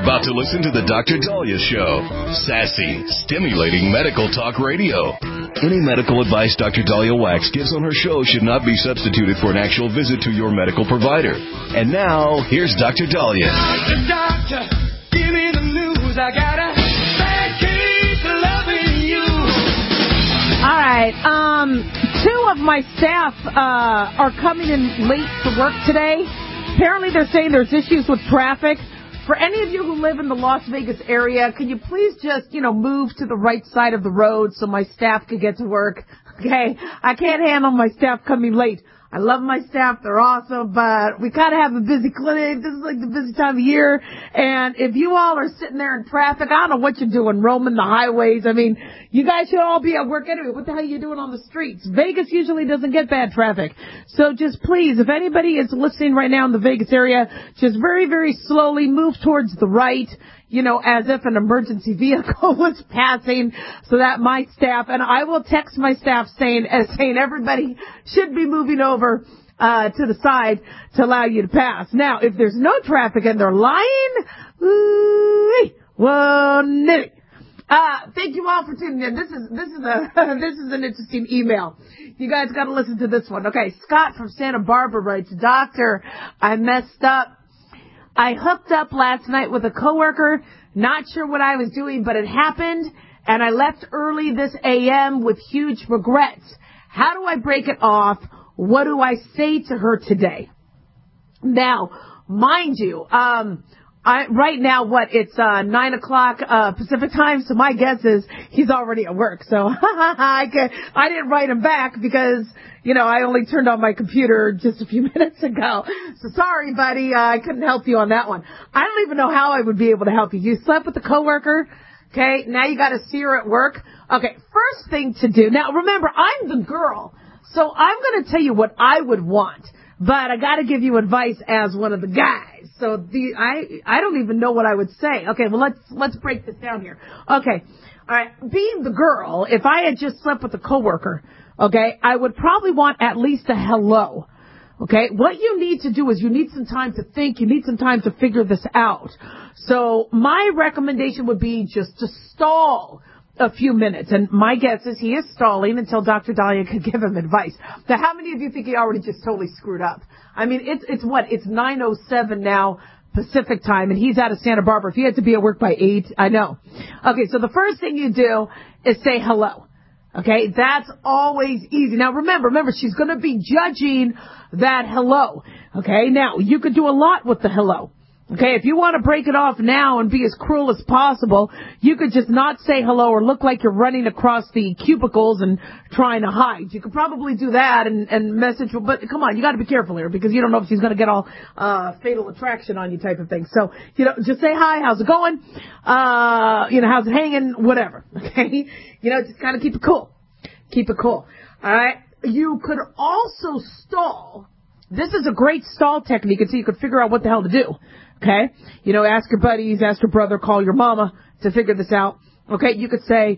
about to listen to the Dr. Dahlia Show. Sassy, stimulating medical talk radio. Any medical advice Dr. Dahlia Wax gives on her show should not be substituted for an actual visit to your medical provider. And now, here's Dr. Dahlia. Doctor, give me the news. I got a bad case of loving you. All right. Two of my staff are coming in late to work today. Apparently, they're saying there's issues with traffic. For any of you who live in the Las Vegas area, can you please just, move to the right side of the road so my staff can get to work? Okay? I can't handle my staff coming late. I love my staff. They're awesome, but we kind of have a busy clinic. This is like the busy time of year. And if you all are sitting there in traffic, I don't know what you're doing, roaming the highways. I mean, you guys should all be at work anyway. What the hell are you doing on the streets? Vegas usually doesn't get bad traffic. So just please, if anybody is listening right now in the Vegas area, just very, very slowly move towards the right, as if an emergency vehicle was passing, so that my staff, and I will text my staff saying everybody should be moving over to the side to allow you to pass. Now, if there's no traffic and they're lying, thank you all for tuning in. This is an interesting email. You guys got to listen to this one. Okay, Scott from Santa Barbara writes, Doctor, I messed up. I hooked up last night with a coworker, not sure what I was doing, but it happened, and I left early this AM with huge regrets. How do I break it off? What do I say to her today? Now, mind you, right now, it's 9 o'clock Pacific time, so my guess is he's already at work. So I didn't write him back because, I only turned on my computer just a few minutes ago. So sorry, buddy, I couldn't help you on that one. I don't even know how I would be able to help you. You slept with a coworker, okay? Now you got to see her at work. Okay, first thing to do. Now remember, I'm the girl, so I'm going to tell you what I would want. But I got to give you advice as one of the guys. So I don't even know what I would say. Okay, well let's break this down here. Okay, all right. Being the girl, if I had just slept with a coworker, okay, I would probably want at least a hello. Okay, what you need to do is you need some time to think. You need some time to figure this out. So my recommendation would be just to stall a few minutes. And my guess is he is stalling until Dr. Dahlia could give him advice. Now, how many of you think he already just totally screwed up? I mean, it's 9:07 now Pacific time, and he's out of Santa Barbara. If he had to be at work by 8, I know. Okay, so the first thing you do is say hello. Okay, that's always easy. Now, remember, she's going to be judging that hello. Okay, now, you could do a lot with the hello. Okay, if you want to break it off now and be as cruel as possible, you could just not say hello or look like you're running across the cubicles and trying to hide. You could probably do that and message, but come on, you got to be careful here because you don't know if she's going to get all fatal attraction on you type of thing. So, just say hi, how's it going? How's it hanging? Whatever. Okay, just kind of keep it cool. Keep it cool. All right. You could also stall. This is a great stall technique until you could figure out what the hell to do. Okay? Ask your buddies, ask your brother, call your mama to figure this out. Okay? You could say,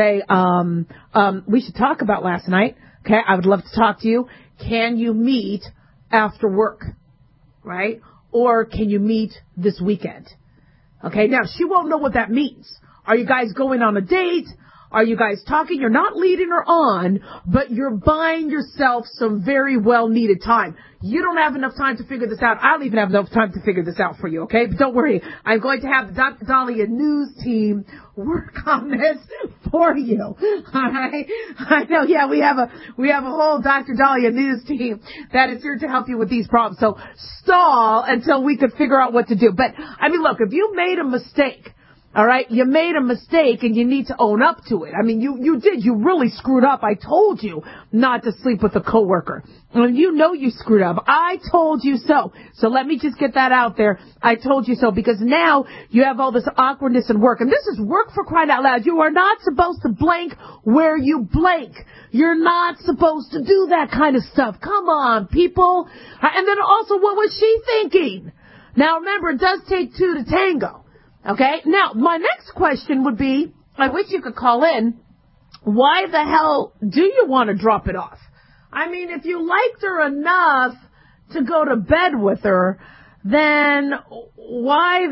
we should talk about last night. Okay? I would love to talk to you. Can you meet after work? Right? Or can you meet this weekend? Okay? Now, she won't know what that means. Are you guys going on a date? Are you guys talking? You're not leading her on, but you're buying yourself some very well-needed time. You don't have enough time to figure this out. I don't even have enough time to figure this out for you, okay? But don't worry. I'm going to have the Dr. Dahlia news team work on this for you. All right? I know, yeah, we have a whole Dr. Dahlia news team that is here to help you with these problems. So stall until we could figure out what to do. But, look, if you made a mistake, all right, you made a mistake and you need to own up to it. You did. You really screwed up. I told you not to sleep with a coworker. And you screwed up. I told you so. So let me just get that out there. I told you so because now you have all this awkwardness in work. And this is work, for crying out loud. You are not supposed to blank where you blank. You're not supposed to do that kind of stuff. Come on, people. And then also, what was she thinking? Now remember, it does take two to tango. Okay, now, my next question would be, I wish you could call in, why the hell do you want to drop it off? If you liked her enough to go to bed with her, then why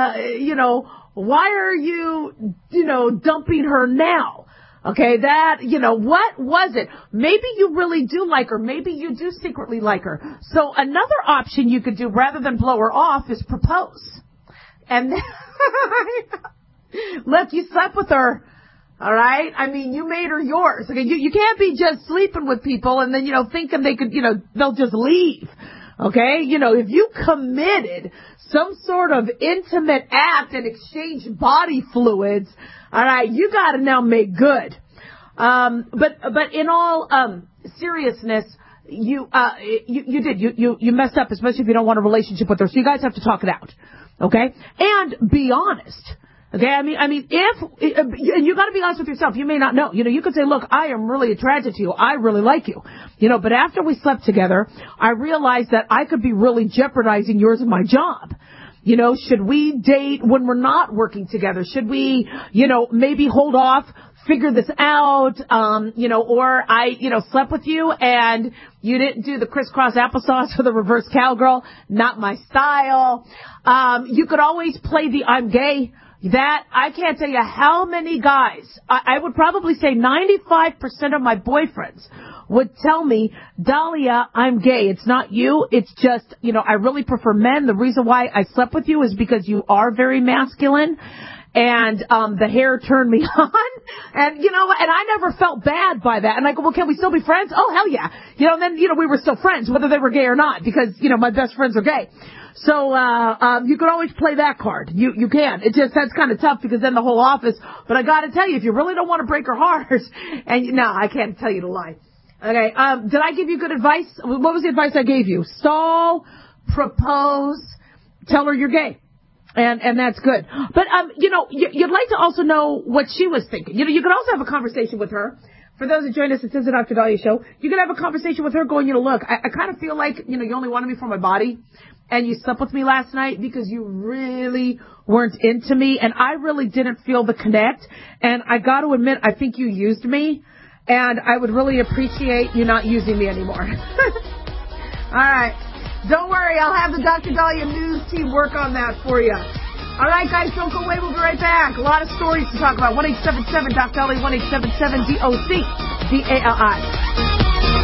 are you, dumping her now? Okay, what was it? Maybe you really do like her. Maybe you do secretly like her. So another option you could do rather than blow her off is propose. And look, you slept with her. All right. I mean, you made her yours. Okay. You can't be just sleeping with people and then, thinking they could, they'll just leave. Okay. If you committed some sort of intimate act and exchanged body fluids, all right, you got to now make good. But in all, seriousness, you messed up, especially if you don't want a relationship with her. So you guys have to talk it out. Okay. And be honest. Okay, I mean, and you got to be honest with yourself. You may not know. You could say, look, I am really attracted to you. I really like you. But after we slept together, I realized that I could be really jeopardizing yours and my job. Should we date when we're not working together? Should we, maybe hold off, figure this out, or I, slept with you and you didn't do the crisscross applesauce or the reverse cowgirl. Not my style. You could always play the I'm gay. That, I can't tell you how many guys, I would probably say 95% of my boyfriends would tell me, Dahlia, I'm gay. It's not you. It's just, I really prefer men. The reason why I slept with you is because you are very masculine. And the hair turned me on. And, and I never felt bad by that. And I go, well, can we still be friends? Oh, hell yeah. And then, we were still friends, whether they were gay or not, because, my best friends are gay. So, you can always play that card. You can. That's kind of tough because then the whole office, but I gotta tell you, if you really don't want to break her heart, and no, I can't tell you to lie. Okay, did I give you good advice? What was the advice I gave you? Stall, propose, tell her you're gay. And that's good. But, you'd like to also know what she was thinking. You could also have a conversation with her. For those that join us, it says the Dr. Dahlia Show. You could have a conversation with her going, look, I kind of feel like, you only wanted me for my body. And you slept with me last night because you really weren't into me. And I really didn't feel the connect. And I got to admit, I think you used me. And I would really appreciate you not using me anymore. All right. Don't worry. I'll have the Dr. Dahlia News team work on that for you. All right, guys, don't go away. We'll be right back. A lot of stories to talk about. 1-877-DOC-DALI, 1-877-DOC-DALI.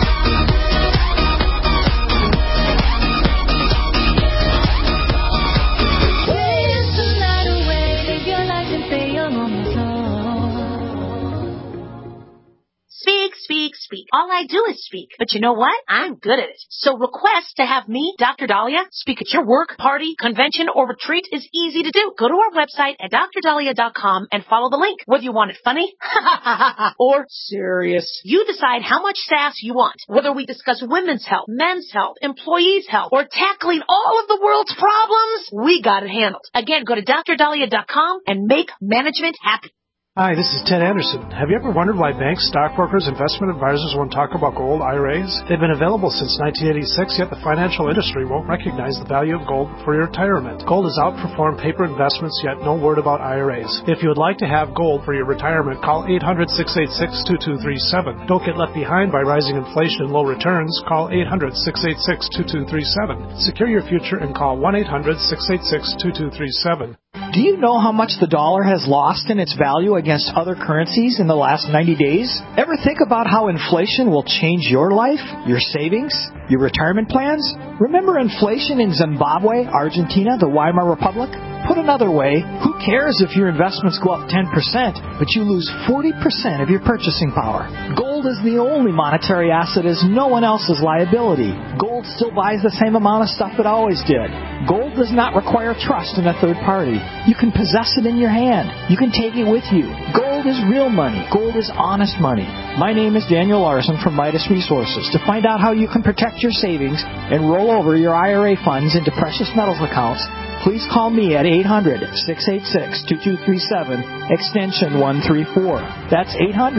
Speak. All I do is speak. But you know what? I'm good at it. So request to have me, Dr. Dahlia, speak at your work, party, convention, or retreat is easy to do. Go to our website at drdahlia.com and follow the link. Whether you want it funny or serious, you decide how much sass you want. Whether we discuss women's health, men's health, employees' health, or tackling all of the world's problems, we got it handled. Again, go to drdahlia.com and make management happy. Hi, this is Ted Anderson. Have you ever wondered why banks, stockbrokers, investment advisors won't talk about gold IRAs? They've been available since 1986, yet the financial industry won't recognize the value of gold for your retirement. Gold has outperformed paper investments, yet no word about IRAs. If you would like to have gold for your retirement, call 800-686-2237. Don't get left behind by rising inflation and low returns. Call 800-686-2237. Secure your future and call 1-800-686-2237. Do you know how much the dollar has lost in its value against other currencies in the last 90 days? Ever think about how inflation will change your life, your savings, your retirement plans? Remember inflation in Zimbabwe, Argentina, the Weimar Republic? Put another way, who cares if your investments go up 10%, but you lose 40% of your purchasing power? Gold is the only monetary asset as no one else's liability. Gold still buys the same amount of stuff it always did. Gold does not require trust in a third party. You can possess it in your hand. You can take it with you. Gold is real money. Gold is honest money. My name is Daniel Larson from Midas Resources. To find out how you can protect your savings and roll over your IRA funds into precious metals accounts, please call me at 800-686-2237, extension 134. That's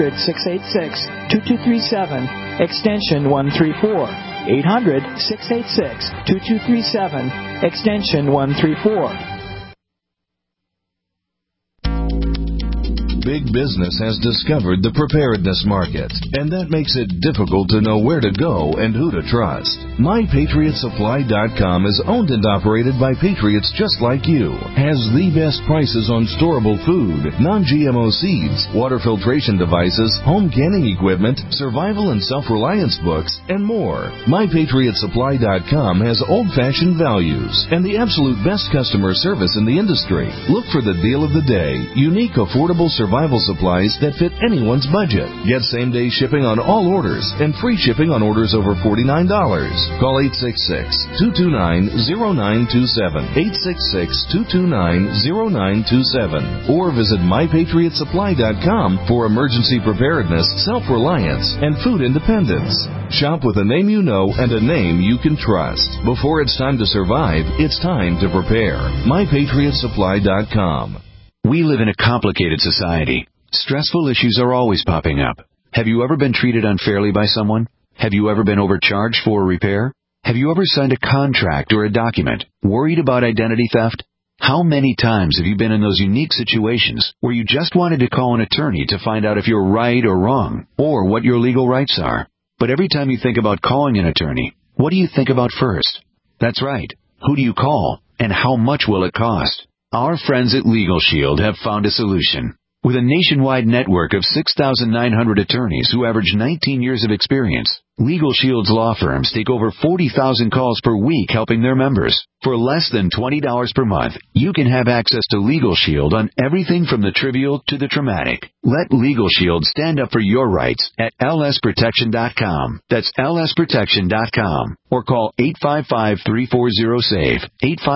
800-686-2237, extension 134. 800-686-2237, extension 134. Big business has discovered the preparedness market, and that makes it difficult to know where to go and who to trust. MyPatriotSupply.com is owned and operated by patriots just like you. Has the best prices on storable food, non-GMO seeds, water filtration devices, home canning equipment, survival and self-reliance books, and more. MyPatriotSupply.com has old-fashioned values and the absolute best customer service in the industry. Look for the deal of the day. Unique, affordable survival supplies that fit anyone's budget. Get same-day shipping on all orders and free shipping on orders over $49. Call 866-229-0927, 866-229-0927, or visit MyPatriotSupply.com for emergency preparedness, self-reliance, and food independence. Shop with a name you know and a name you can trust. Before it's time to survive, it's time to prepare. MyPatriotSupply.com. We live in a complicated society. Stressful issues are always popping up. Have you ever been treated unfairly by someone? Have you ever been overcharged for a repair? Have you ever signed a contract or a document? Worried about identity theft? How many times have you been in those unique situations where you just wanted to call an attorney to find out if you're right or wrong, or what your legal rights are? But every time you think about calling an attorney, what do you think about first? That's right. Who do you call, and how much will it cost? Our friends at Legal Shield have found a solution. With a nationwide network of 6,900 attorneys who average 19 years of experience, Legal Shield's law firms take over 40,000 calls per week helping their members. For less than $20 per month, you can have access to Legal Shield on everything from the trivial to the traumatic. Let Legal Shield stand up for your rights at lsprotection.com. That's lsprotection.com. Or call 855-340-SAVE,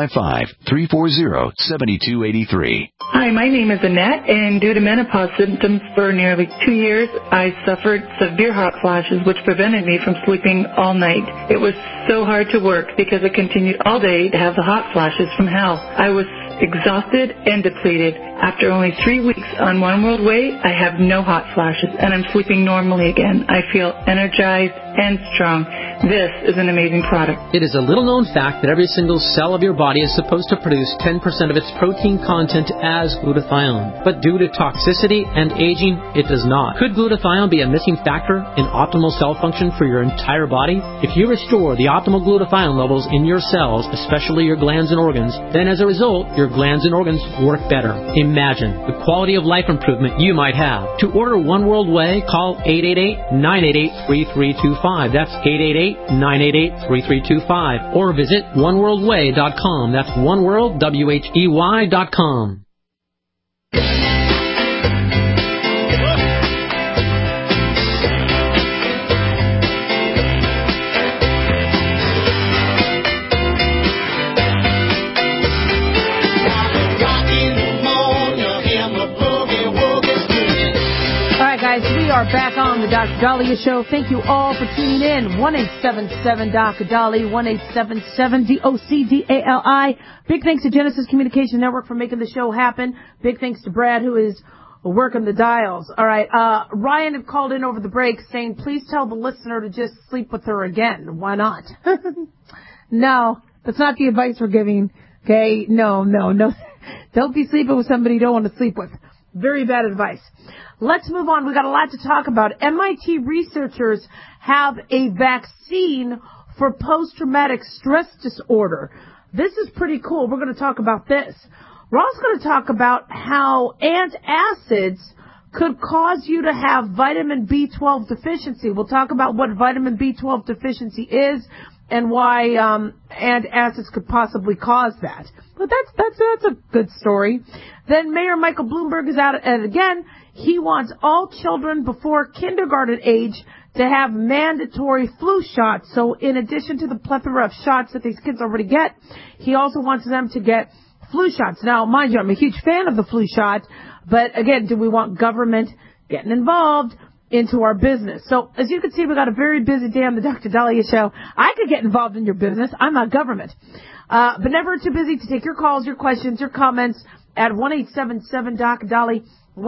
855-340-7283. Hi, my name is Annette, and due to menopause symptoms for nearly 2 years, I suffered severe hot flashes, which prevented me from sleeping all night. It was so hard to work because I continued all day to have the hot flashes from hell. I was exhausted and depleted. After only 3 weeks on One World Way, I have no hot flashes, and I'm sleeping normally again. I feel energized and strong. This is an amazing product. It is a little-known fact that every single cell of your body is supposed to produce 10% of its protein content as glutathione. But due to toxicity and aging, it does not. Could glutathione be a missing factor in optimal cell function for your entire body? If you restore the optimal glutathione levels in your cells, especially your glands and organs, then as a result, your glands and organs work better. Imagine the quality of life improvement you might have. To order One World Way, call 888-988-3325. That's 888-988-3325. Or visit oneworldway.com. That's oneworld.com. We are back on the Dr. Daliah Show. Thank you all for tuning in. 1-877-Dr. 1-877-DOCDALI. Big thanks to Genesis Communication Network for making the show happen. Big thanks to Brad, who is working the dials. All right. Ryan had called in over the break saying, please tell the listener to just sleep with her again. Why not? No, that's not the advice we're giving. Okay? No. Don't be sleeping with somebody you don't want to sleep with. Very bad advice. Let's move on. We've got a lot to talk about. MIT researchers have a vaccine for post-traumatic stress disorder. This is pretty cool. We're going to talk about this. We're also going to talk about how antacids could cause you to have vitamin B12 deficiency. We'll talk about what vitamin B12 deficiency is and why antacids could possibly cause that. But that's a good story. Then Mayor Michael Bloomberg is out at it again. He wants all children before kindergarten age to have mandatory flu shots. So in addition to the plethora of shots that these kids already get, he also wants them to get flu shots. Now, mind you, I'm a huge fan of the flu shot, but again, do we want government getting involved into our business? So as you can see, we've got a very busy day on the Dr. Daliah Show. I could get involved in your business. I'm not government. But never too busy to take your calls, your questions, your comments at 1-877-Dr.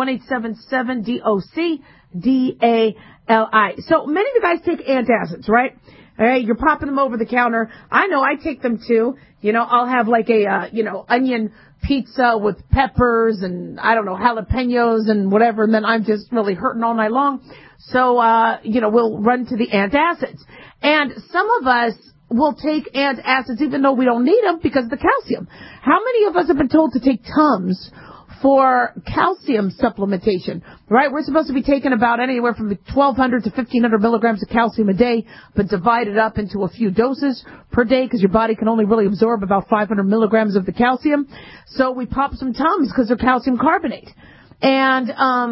1-877-DOCDALI. So many of you guys take antacids, right? All right, you're popping them over the counter. I know I take them too. You know, I'll have like a, onion pizza with peppers and, jalapenos and whatever, and then I'm just really hurting all night long. So, we'll run to the antacids. And some of us will take antacids even though we don't need them because of the calcium. How many of us have been told to take Tums for calcium supplementation, right? We're supposed to be taking about anywhere from 1,200 to 1,500 milligrams of calcium a day, but divide it up into a few doses per day because your body can only really absorb about 500 milligrams of the calcium. So we pop some Tums because they're calcium carbonate. And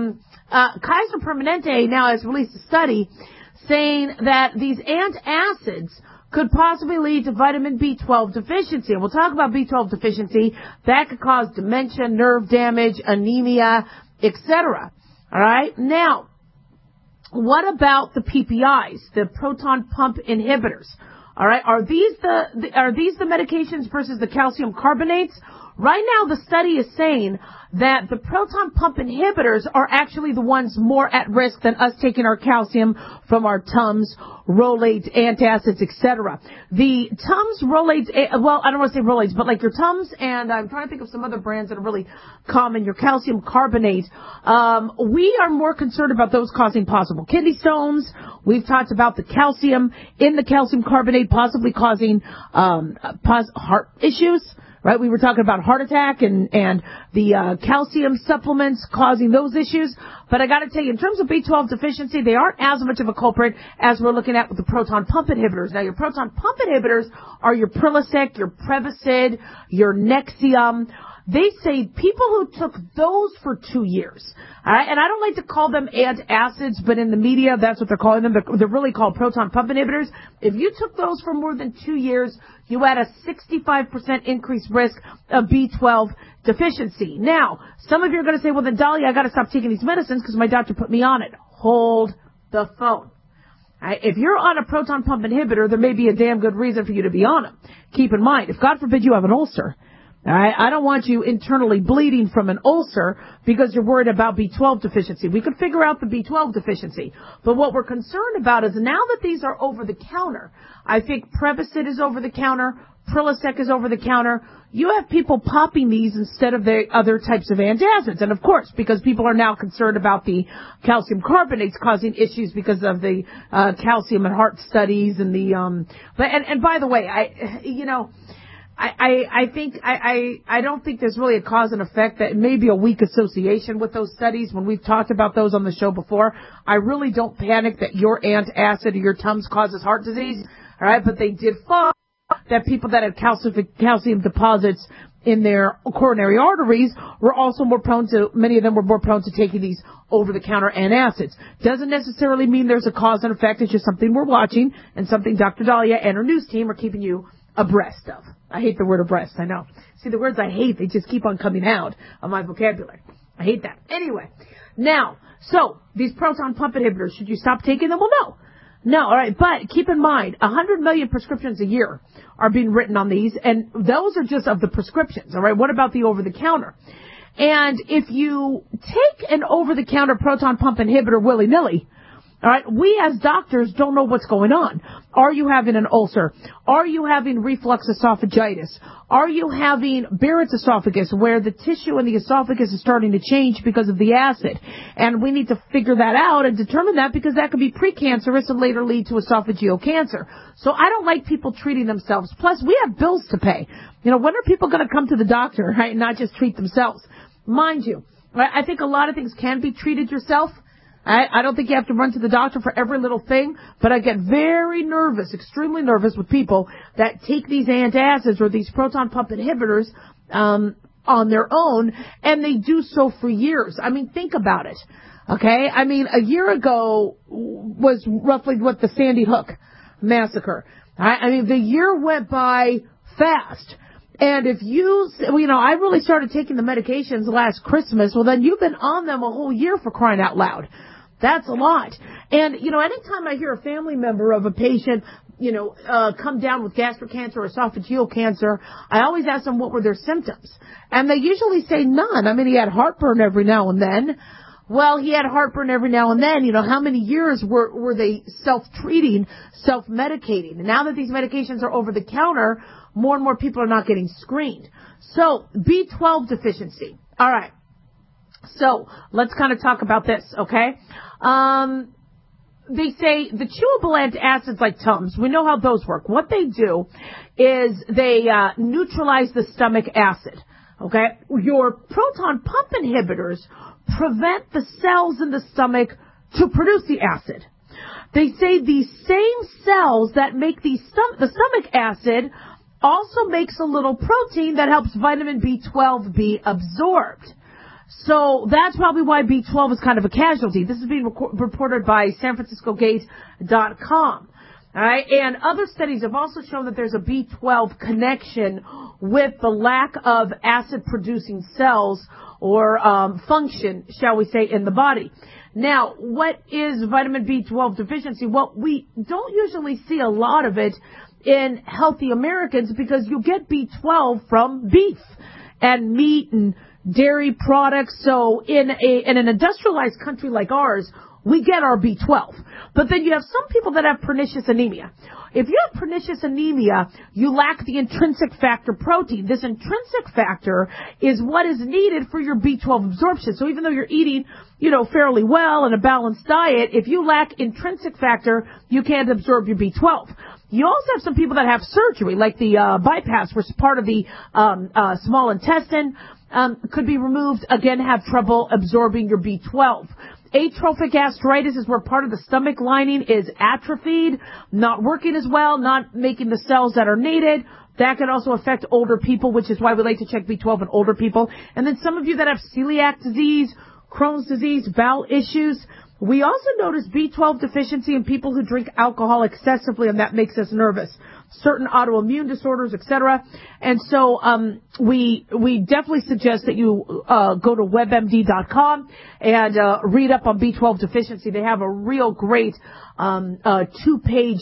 Kaiser Permanente now has released a study saying that these antacids could possibly lead to vitamin B12 deficiency. And we'll talk about B12 deficiency. That could cause dementia, nerve damage, anemia, etc. All right? Now, what about the PPIs, the proton pump inhibitors? All right? Are these the medications versus the calcium carbonates? Right now, the study is saying that the proton pump inhibitors are actually the ones more at risk than us taking our calcium from our Tums, Rolaids, antacids, etc. The Tums, Rolaids, well, I don't want to say Rolaids, but like your Tums, and I'm trying to think of some other brands that are really common, your calcium carbonate, we are more concerned about those causing possible kidney stones. We've talked about the calcium in the calcium carbonate possibly causing heart issues. Right, we were talking about heart attack and the calcium supplements causing those issues. But I got to tell you, in terms of B12 deficiency, they aren't as much of a culprit as we're looking at with the proton pump inhibitors. Now, your proton pump inhibitors are your Prilosec, your Prevacid, your Nexium. They say people who took those for 2 years, all right, and I don't like to call them antacids, but in the media, that's what they're calling them. They're really called proton pump inhibitors. If you took those for more than 2 years, you had a 65% increased risk of B12 deficiency. Now, some of you are going to say, well, then, Dahlia, I got to stop taking these medicines because my doctor put me on it. Hold the phone. Right, if you're on a proton pump inhibitor, there may be a damn good reason for you to be on them. Keep in mind, if God forbid you have an ulcer, I don't want you internally bleeding from an ulcer because you're worried about B12 deficiency. We could figure out the B12 deficiency. But what we're concerned about is now that these are over the counter, I think Prevacid is over the counter, Prilosec is over the counter. You have people popping these instead of the other types of antacids. And of course, because people are now concerned about the calcium carbonates causing issues because of the calcium and heart studies and the and by the way, I don't think there's really a cause and effect. That may be a weak association with those studies. When we've talked about those on the show before, I really don't panic that your antacid or your Tums causes heart disease. All right, but they did find that people that had calcium deposits in their coronary arteries were also more prone to, many of them were more prone to taking these over-the-counter antacids. Doesn't necessarily mean there's a cause and effect. It's just something we're watching and something Dr. Dahlia and her news team are keeping you abreast of. I hate the word abreast, I know. See, the words I hate, they just keep on coming out of my vocabulary. I hate that. Anyway, now, so, these proton pump inhibitors, should you stop taking them? Well, no. No, all right, but keep in mind, 100 million prescriptions a year are being written on these, and those are just of the prescriptions, all right? What about the over-the-counter? And if you take an over-the-counter proton pump inhibitor willy-nilly, all right, we as doctors don't know what's going on. Are you having an ulcer? Are you having reflux esophagitis? Are you having Barrett's esophagus, where the tissue in the esophagus is starting to change because of the acid? And we need to figure that out and determine that, because that could be precancerous and later lead to esophageal cancer. So I don't like people treating themselves. Plus, we have bills to pay. You know, when are people going to come to the doctor, right, and not just treat themselves? Mind you, right, I think a lot of things can be treated yourself. I don't think you have to run to the doctor for every little thing, but I get very nervous, extremely nervous with people that take these antacids or these proton pump inhibitors on their own, and they do so for years. I mean, think about it, okay? I mean, a year ago was roughly what the Sandy Hook massacre. I mean, the year went by fast. And if I really started taking the medications last Christmas, well, then you've been on them a whole year, for crying out loud. That's a lot. And, anytime I hear a family member of a patient, come down with gastric cancer or esophageal cancer, I always ask them what were their symptoms. And they usually say none. I mean, he had heartburn every now and then. Well, he had heartburn every now and then. How many years were they self-treating, self-medicating? And now that these medications are over the counter, more and more people are not getting screened. So, B12 deficiency. All right. So, let's kind of talk about this, okay? they say the chewable antacids like Tums, we know how those work. What they do is they neutralize the stomach acid. Okay? Your proton pump inhibitors prevent the cells in the stomach to produce the acid. They say these same cells that make the stomach acid also makes a little protein that helps vitamin B12 be absorbed. So that's probably why B12 is kind of a casualty. This is being reported by SanFranciscoGate.com. All right, and other studies have also shown that there's a B12 connection with the lack of acid-producing cells or function, shall we say, in the body. Now, what is vitamin B12 deficiency? Well, we don't usually see a lot of it in healthy Americans because you get B12 from beef and meat and dairy products. So in an industrialized country like ours, we get our B12. But then you have some people that have pernicious anemia. If you have pernicious anemia, you lack the intrinsic factor protein. This intrinsic factor is what is needed for your B12 absorption. So even though you're eating, fairly well and a balanced diet, if you lack intrinsic factor, you can't absorb your B12. You also have some people that have surgery, like the bypass, which is part of the small intestine, could be removed, again, have trouble absorbing your B12. Atrophic gastritis is where part of the stomach lining is atrophied, not working as well, not making the cells that are needed. That can also affect older people, which is why we like to check B12 in older people. And then some of you that have celiac disease, Crohn's disease, bowel issues. We also notice B12 deficiency in people who drink alcohol excessively, and that makes us nervous. Certain autoimmune disorders, etc. And so we definitely suggest that you go to WebMD.com and read up on B12 deficiency. They have a real great 2-page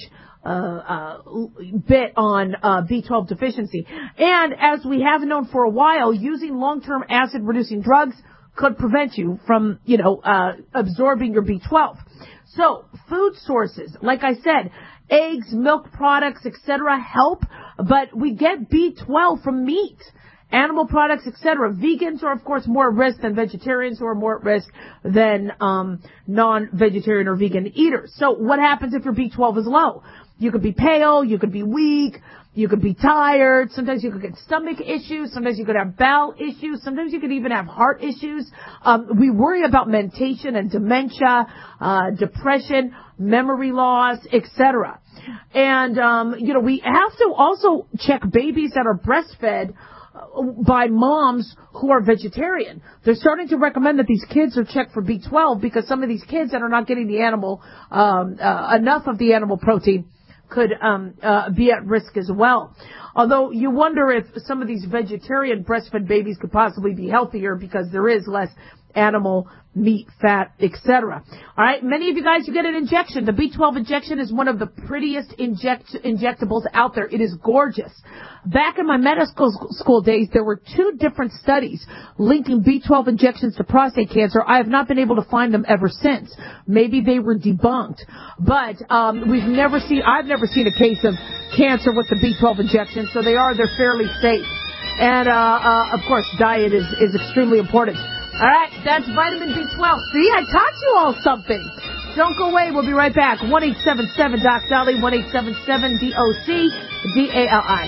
bit on B12 deficiency. And as we have known for a while, using long-term acid-reducing drugs could prevent you from, absorbing your B12. So, food sources, like I said, eggs, milk products, etc. help, but we get B12 from meat, animal products, etc. Vegans are, of course, more at risk than vegetarians, who are more at risk than non-vegetarian or vegan eaters. So, what happens if your B12 is low? You could be pale, you could be weak, you could be tired, sometimes you could get stomach issues, sometimes you could have bowel issues, sometimes you could even have heart issues. We worry about mentation and dementia, depression, memory loss, etc. And, we have to also check babies that are breastfed by moms who are vegetarian. They're starting to recommend that these kids are checked for B12 because some of these kids that are not getting the animal, enough of the animal protein could be at risk as well. Although you wonder if some of these vegetarian breastfed babies could possibly be healthier because there is less animal meat, fat, etc. All right, many of you guys, you get an injection. The B12 injection is one of the prettiest injectables out there. It is gorgeous. Back in my medical school days, there were 2 different studies linking B12 injections to prostate cancer. I have not been able to find them ever since. Maybe they were debunked. But I've never seen a case of cancer with the B12 injection, so they're fairly safe. And of course, diet is extremely important. All right, that's vitamin B12. See, I taught you all something. Don't go away. We'll be right back. 1-877-DOC-DALI, 1-877-DOC-DALI.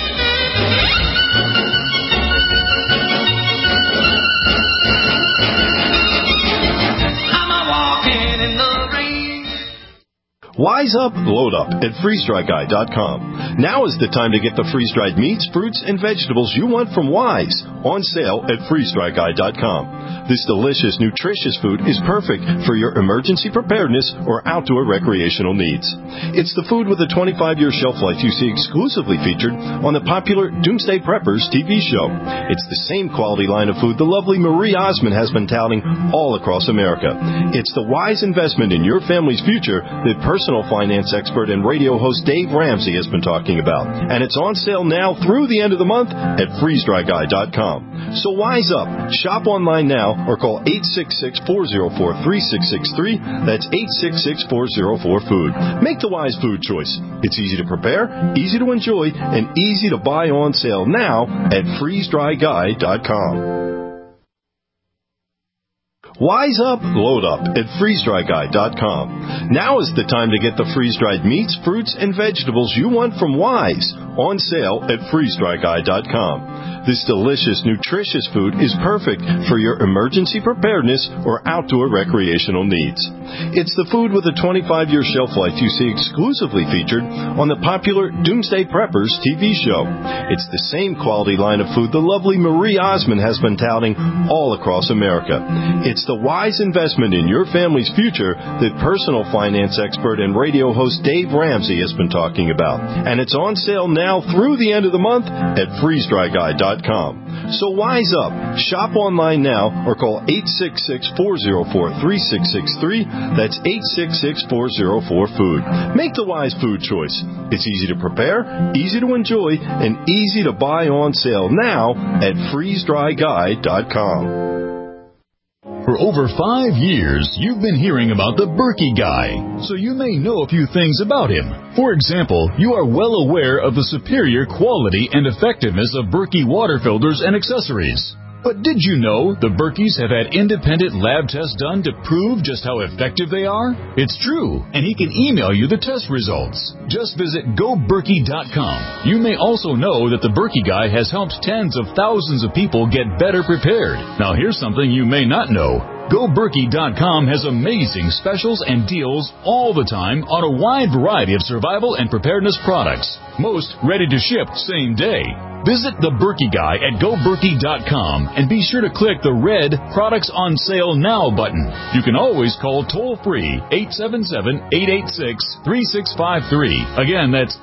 Wise up, load up at freeze-dry-guy.com. Now is the time to get the freeze-dried meats, fruits, and vegetables you want from Wise on sale at freeze-dry-guy.com. This delicious, nutritious food is perfect for your emergency preparedness or outdoor recreational needs. It's the food with a 25-year shelf life you see exclusively featured on the popular Doomsday Preppers TV show. It's the same quality line of food the lovely Marie Osmond has been touting all across America. It's the wise investment in your family's future that personal finance expert and radio host Dave Ramsey has been talking about. And it's on sale now through the end of the month at freeze-dry-guy.com. So wise up. Shop online now or call 866-404-3663. That's 866-404-FOOD. Make the wise food choice. It's easy to prepare, easy to enjoy, and easy to buy on sale now at freeze-dry-guy.com. Wise up, load up at freezedryguy.com. Now is the time to get the freeze-dried meats, fruits, and vegetables you want from Wise on sale at freezedryguy.com. This delicious, nutritious food is perfect for your emergency preparedness or outdoor recreational needs. It's the food with a 25-year shelf life you see exclusively featured on the popular Doomsday Preppers TV show. It's the same quality line of food the lovely Marie Osmond has been touting all across America. It's the wise investment in your family's future that personal finance expert and radio host Dave Ramsey has been talking about. And it's on sale now through the end of the month at freezedryguy.com. So wise up. Shop online now or call 866-404-3663. That's 866-404-FOOD. Make the wise food choice. It's easy to prepare, easy to enjoy, and easy to buy on sale now at freezedryguy.com. For over 5 years, you've been hearing about the Berkey Guy, so you may know a few things about him. For example, you are well aware of the superior quality and effectiveness of Berkey water filters and accessories. But did you know the Berkeys have had independent lab tests done to prove just how effective they are? It's true, and he can email you the test results. Just visit GoBerkey.com. You may also know that the Berkey Guy has helped tens of thousands of people get better prepared. Now here's something you may not know. GoBerkey.com has amazing specials and deals all the time on a wide variety of survival and preparedness products. Most ready to ship same day. Visit the Berkey Guy at GoBerkey.com and be sure to click the red Products on Sale Now button. You can always call toll-free 877-886-3653. Again, that's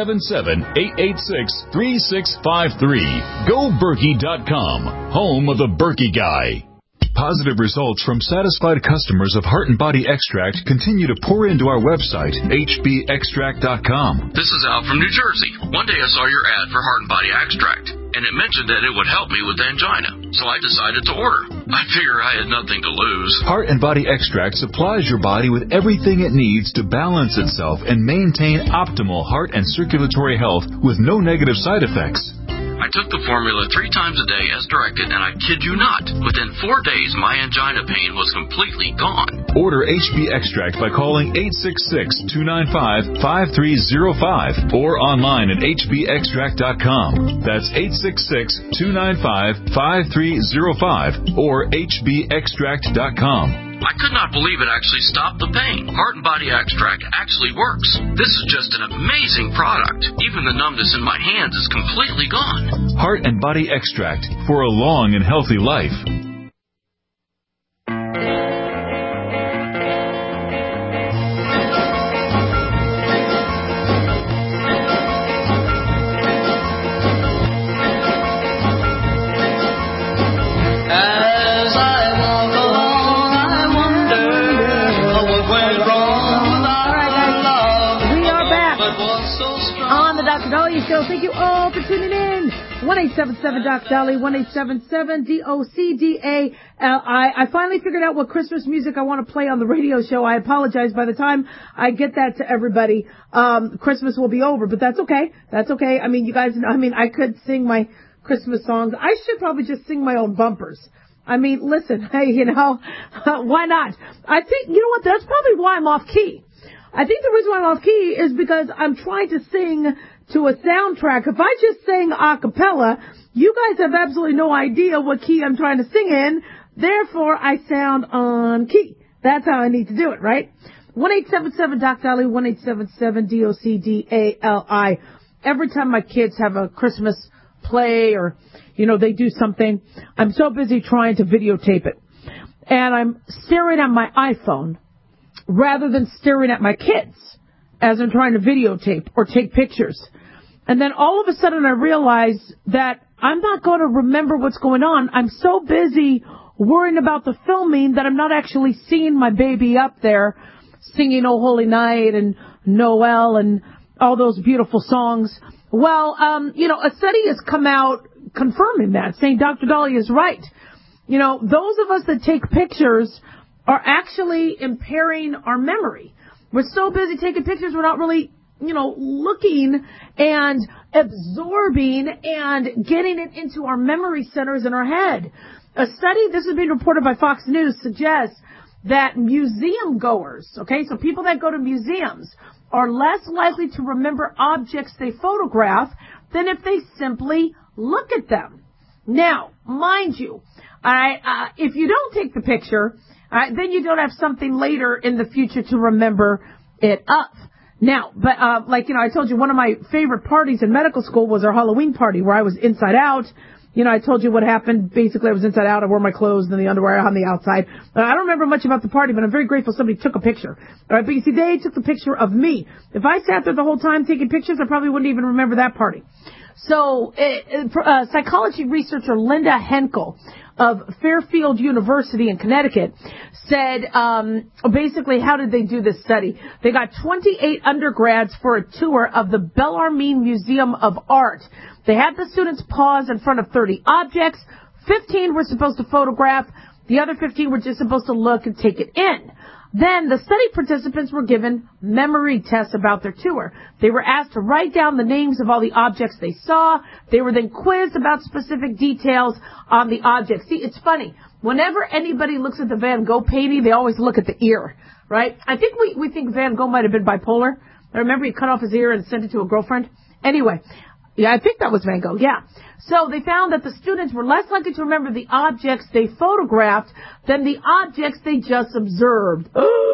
877-886-3653. GoBerkey.com, home of the Berkey Guy. Positive results from satisfied customers of Heart and Body Extract continue to pour into our website, hbextract.com. This is Al from New Jersey. One day I saw your ad for Heart and Body Extract, and it mentioned that it would help me with angina, so I decided to order. I figure I had nothing to lose. Heart and Body Extract supplies your body with everything it needs to balance itself and maintain optimal heart and circulatory health with no negative side effects. I took the formula 3 times a day as directed, and I kid you not, within 4 days my angina pain was completely gone. Order HB Extract by calling 866-295-5305 or online at hbextract.com. That's 866-295-5305 or hbextract.com. I could not believe it actually stopped the pain. Heart and Body Extract actually works. This is just an amazing product. Even the numbness in my hands is completely gone. Heart and Body Extract for a long and healthy life. Show. Thank you all for tuning in. 1-877-DOC-DOLLY, 1-877-DOCDALI. I finally figured out what Christmas music I want to play on the radio show. I apologize. By the time I get that to everybody, Christmas will be over, but that's okay. That's okay. I mean, you guys, I could sing my Christmas songs. I should probably just sing my own bumpers. I mean, listen, hey, why not? I think, you know what, that's probably why I'm off key. I think the reason why I'm off key is because I'm trying to sing to a soundtrack. If I just sang a cappella, you guys have absolutely no idea what key I'm trying to sing in. Therefore, I sound on key. That's how I need to do it, right? 1-877-DOC-DOLLY, 1-877-DOCDALI. Every time my kids have a Christmas play or, they do something, I'm so busy trying to videotape it. And I'm staring at my iPhone rather than staring at my kids as I'm trying to videotape or take pictures. And then all of a sudden I realize that I'm not going to remember what's going on. I'm so busy worrying about the filming that I'm not actually seeing my baby up there singing Oh Holy Night and Noel and all those beautiful songs. Well, a study has come out confirming that, saying Dr. Dolly is right. Those of us that take pictures are actually impairing our memory. We're so busy taking pictures, we're not really, looking and absorbing and getting it into our memory centers in our head. A study, this is being reported by Fox News, suggests that museum goers, okay, so people that go to museums, are less likely to remember objects they photograph than if they simply look at them. Now, mind you, if you don't take the picture, then you don't have something later in the future to remember it of. Now, but I told you, one of my favorite parties in medical school was our Halloween party where I was inside out. I told you what happened. Basically, I was inside out. I wore my clothes and the underwear on the outside. I don't remember much about the party, but I'm very grateful somebody took a picture. All right, but you see, they took the picture of me. If I sat there the whole time taking pictures, I probably wouldn't even remember that party. So, psychology researcher Linda Henkel of Fairfield University in Connecticut said, basically, how did they do this study? They got 28 undergrads for a tour of the Bellarmine Museum of Art. They had the students pause in front of 30 objects. 15 were supposed to photograph. The other 15 were just supposed to look and take it in. Then the study participants were given memory tests about their tour. They were asked to write down the names of all the objects they saw. They were then quizzed about specific details on the objects. See, it's funny. Whenever anybody looks at the Van Gogh painting, they always look at the ear, right? I think we think Van Gogh might have been bipolar. I remember he cut off his ear and sent it to a girlfriend. Anyway, yeah, I think that was Van Gogh, yeah. So they found that the students were less likely to remember the objects they photographed than the objects they just observed.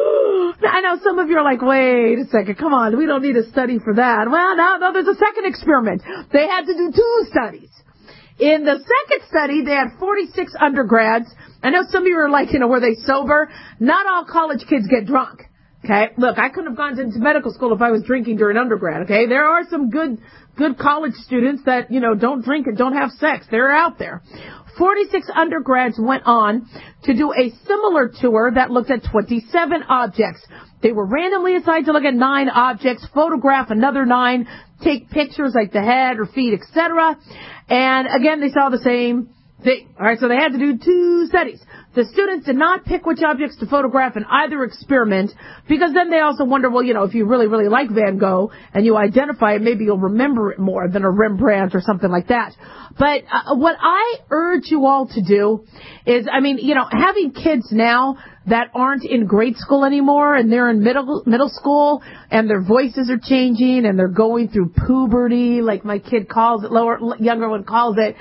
I know some of you are like, wait a second, come on, we don't need a study for that. Well, no, there's a second experiment. They had to do 2 studies. In the second study, they had 46 undergrads. I know some of you are like, were they sober? Not all college kids get drunk. Okay, look, I couldn't have gone into medical school if I was drinking during undergrad, okay? There are some good college students that, don't drink and don't have sex. They're out there. 46 undergrads went on to do a similar tour that looked at 27 objects. They were randomly assigned to look at 9 objects, photograph another 9, take pictures like the head or feet, etc. And again, they saw the same thing. All right, so they had to do 2 studies. The students did not pick which objects to photograph in either experiment because then they also wonder, well, if you really, really like Van Gogh and you identify it, maybe you'll remember it more than a Rembrandt or something like that. But what I urge you all to do is, having kids now that aren't in grade school anymore and they're in middle school and their voices are changing and they're going through puberty, like my kid calls it, younger one calls it.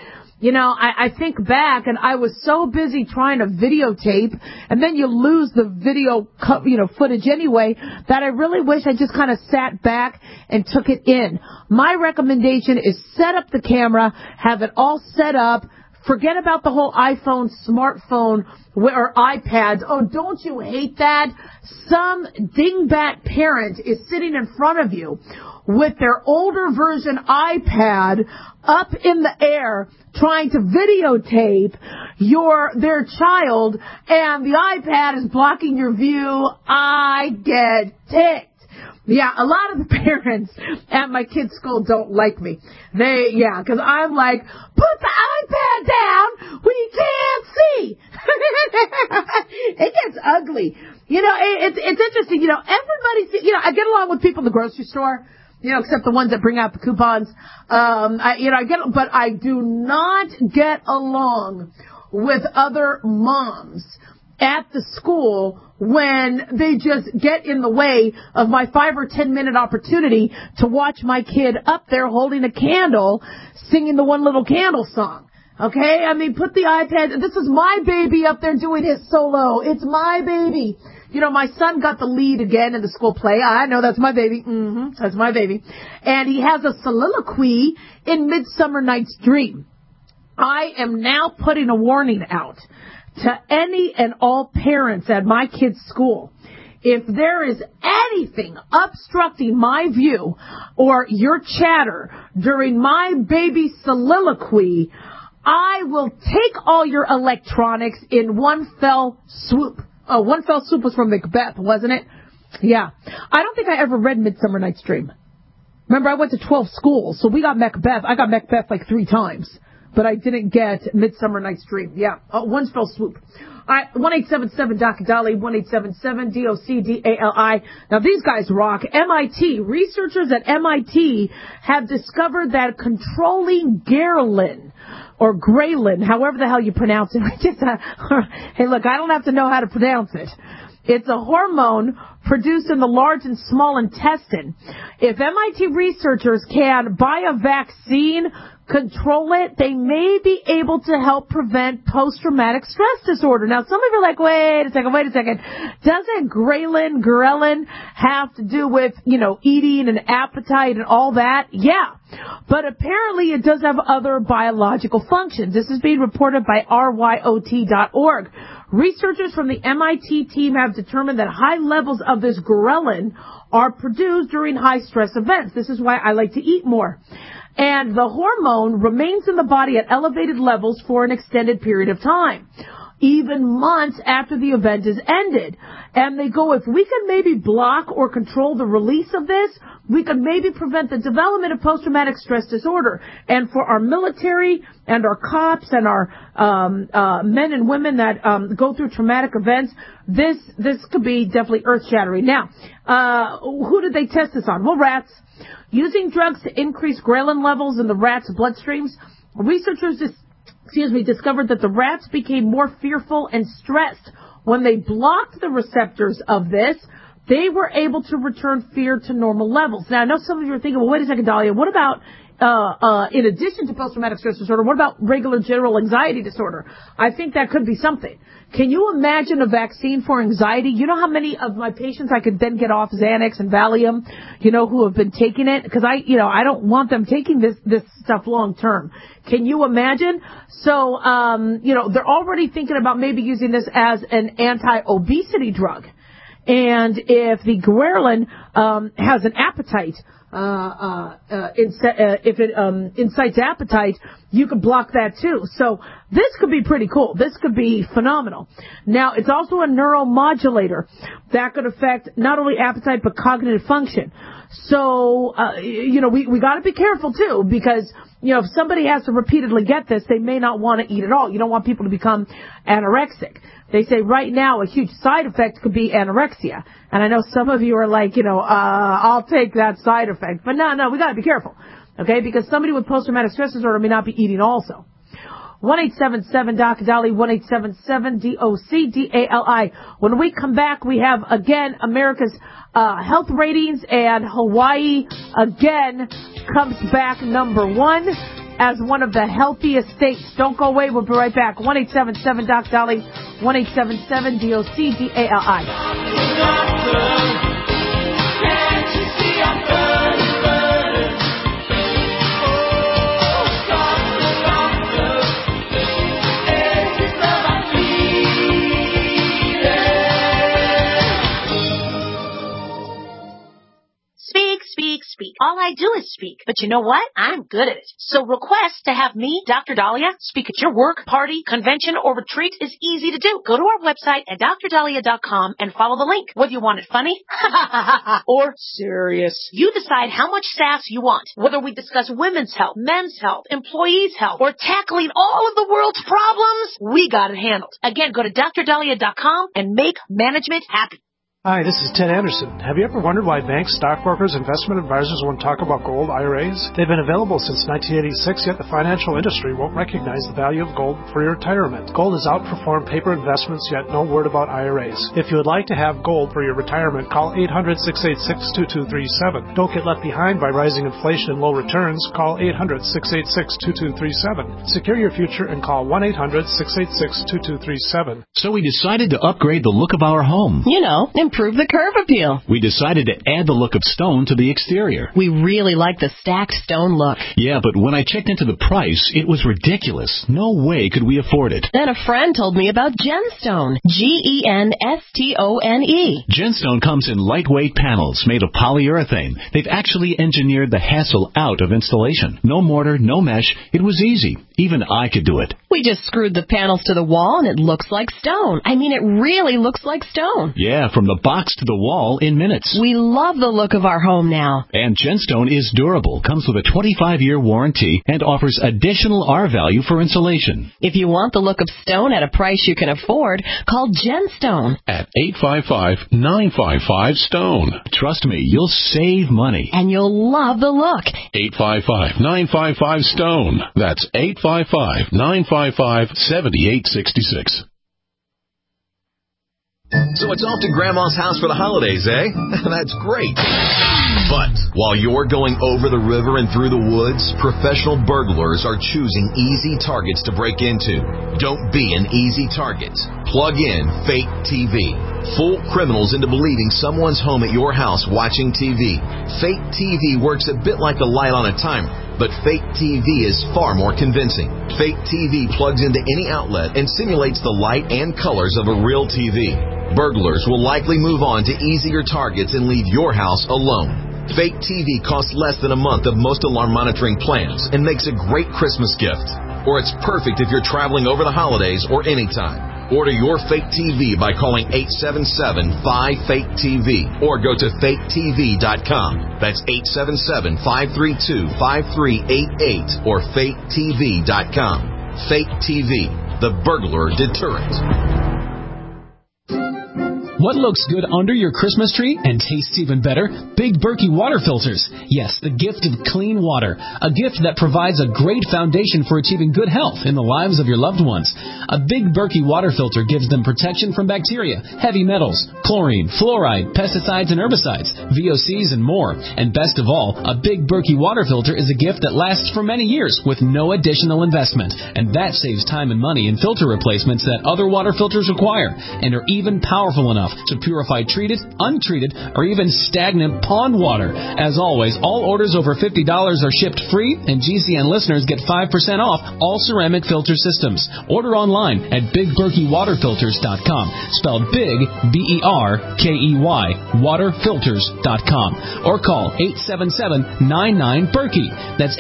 I think back and I was so busy trying to videotape and then you lose the video, footage anyway that I really wish I just kind of sat back and took it in. My recommendation is set up the camera, have it all set up, forget about the whole iPhone, smartphone, or iPads. Oh, don't you hate that? Some dingbat parent is sitting in front of you with their older version iPad up in the air trying to videotape their child and the iPad is blocking your view. I get ticked. Yeah, a lot of the parents at my kids' school don't like me. Because I'm like, put the iPad down when you can't see. It gets ugly. It's interesting. Everybody, I get along with people in the grocery store. Except the ones that bring out the coupons. I get, but I do not get along with other moms at the school when they just get in the way of my 5 or 10 minute opportunity to watch my kid up there holding a candle, singing the One Little Candle song. Okay? Put the iPad, this is my baby up there doing his solo. It's my baby. My son got the lead again in the school play. I know, that's my baby. That's my baby. And he has a soliloquy in Midsummer Night's Dream. I am now putting a warning out to any and all parents at my kid's school. If there is anything obstructing my view or your chatter during my baby's soliloquy, I will take all your electronics in one fell swoop. Oh, One Fell Swoop was from Macbeth, wasn't it? Yeah. I don't think I ever read Midsummer Night's Dream. Remember, I went to 12 schools, so we got Macbeth. I got Macbeth like 3 times, but I didn't get Midsummer Night's Dream. Yeah. One Fell Swoop. All right, 1-877 Dr. Dolly, 1-877 DOCDALI. Now, these guys rock. MIT, researchers at MIT have discovered that controlling ghrelin or ghrelin, however the hell you pronounce it. Hey, look, I don't have to know how to pronounce it. It's a hormone produced in the large and small intestine. If MIT researchers can, by a vaccine, control it, they may be able to help prevent post-traumatic stress disorder. Now, some of you are like, wait a second. Doesn't ghrelin have to do with, eating and appetite and all that? Yeah. But apparently it does have other biological functions. This is being reported by ryot.org. Researchers from the MIT team have determined that high levels of this ghrelin are produced during high-stress events. This is why I like to eat more. And the hormone remains in the body at elevated levels for an extended period of time, even months after the event is ended. And they go, if we can maybe block or control the release of this, we could maybe prevent the development of post-traumatic stress disorder. And for our military and our cops and our men and women that go through traumatic events, this could be definitely earth-shattering. Now, who did they test this on? Well, rats. Using drugs to increase ghrelin levels in the rats' bloodstreams, researchers discovered that the rats became more fearful and stressed. When they blocked the receptors of this, they were able to return fear to normal levels. Now, I know some of you are thinking, well, wait a second, Dahlia, what about, in addition to post-traumatic stress disorder, what about regular general anxiety disorder? I think that could be something. Can you imagine a vaccine for anxiety? You know how many of my patients I could then get off Xanax and Valium, who have been taking it? Because I don't want them taking this stuff long term. Can you imagine? So, they're already thinking about maybe using this as an anti-obesity drug. And if the ghrelin has an appetite, if it incites appetite, you could block that too. So this could be pretty cool. This could be phenomenal. Now, it's also a neuromodulator that could affect not only appetite but cognitive function. So, we got to be careful too, because if somebody has to repeatedly get this, they may not want to eat at all. You don't want people to become anorexic. They say right now a huge side effect could be anorexia. And I know some of you are like, I'll take that side effect. But no, we got to be careful. Okay? Because somebody with post-traumatic stress disorder may not be eating also. 1-877-DOC-DALI, 1-877-DOC-DALI. When we come back, we have, again, America's health ratings, and Hawaii, again, comes back number 1 as one of the healthiest states. Don't go away. We'll be right back. 1-877-DOC-DALI, 1-877-DOC-DALI. Speak. All I do is speak. But you know what? I'm good at it. So request to have me, Dr. Dahlia, speak at your work, party, convention, or retreat is easy to do. Go to our website at drdahlia.com and follow the link. Whether you want it funny or serious, you decide how much sass you want. Whether we discuss women's health, men's health, employees' health, or tackling all of the world's problems, we got it handled. Again, go to drdahlia.com and make management happy. Hi, this is Ted Anderson. Have you ever wondered why banks, stockbrokers, investment advisors won't talk about gold IRAs? They've been available since 1986, yet the financial industry won't recognize the value of gold for your retirement. Gold has outperformed paper investments, yet no word about IRAs. If you would like to have gold for your retirement, call 800-686-2237. Don't get left behind by rising inflation and low returns. Call 800-686-2237. Secure your future and call 1-800-686-2237. So we decided to upgrade the look of our home. Improve the curve appeal. We decided to add the look of stone to the exterior. We really like the stacked stone look. Yeah, but when I checked into the price, it was ridiculous. No way could we afford it. Then a friend told me about Genstone. Genstone. Genstone comes in lightweight panels made of polyurethane. They've actually engineered the hassle out of installation. No mortar, no mesh. It was easy. Even I could do it. We just screwed the panels to the wall and it looks like stone. I mean, it really looks like stone. Yeah, from the box to the wall in minutes. We love the look of our home now. And Genstone is durable, comes with a 25-year warranty, and offers additional R value for insulation. If you want the look of stone at a price you can afford, call Genstone at 855-955-STONE. Trust me, you'll save money. And you'll love the look. 855-955-STONE. That's 855-955-STONE. 455-955-7866. So it's off to Grandma's house for the holidays, eh? That's great. But while you're going over the river and through the woods, professional burglars are choosing easy targets to break into. Don't be an easy target. Plug in Fake TV. Fool criminals into believing someone's home at your house watching TV. Fake TV works a bit like a light on a timer, but fake TV is far more convincing. Fake TV plugs into any outlet and simulates the light and colors of a real TV. Burglars will likely move on to easier targets and leave your house alone. Fake TV costs less than a month of most alarm monitoring plans and makes a great Christmas gift. Or it's perfect if you're traveling over the holidays or anytime. Order your Fake TV by calling 877-5FAKE-TV or go to faketv.com. That's 877-532-5388 or faketv.com. Fake TV, the burglar deterrent. What looks good under your Christmas tree and tastes even better? Big Berkey water filters. Yes, the gift of clean water. A gift that provides a great foundation for achieving good health in the lives of your loved ones. A Big Berkey water filter gives them protection from bacteria, heavy metals, chlorine, fluoride, pesticides and herbicides, VOCs and more. And best of all, a Big Berkey water filter is a gift that lasts for many years with no additional investment. And that saves time and money in filter replacements that other water filters require and are even powerful enough to purify treated, untreated, or even stagnant pond water. As always, all orders over $50 are shipped free, and GCN listeners get 5% off all ceramic filter systems. Order online at BigBerkeyWaterFilters.com, spelled Big, B-E-R-K-E-Y, waterfilters.com, or call 877-99-BERKEY. That's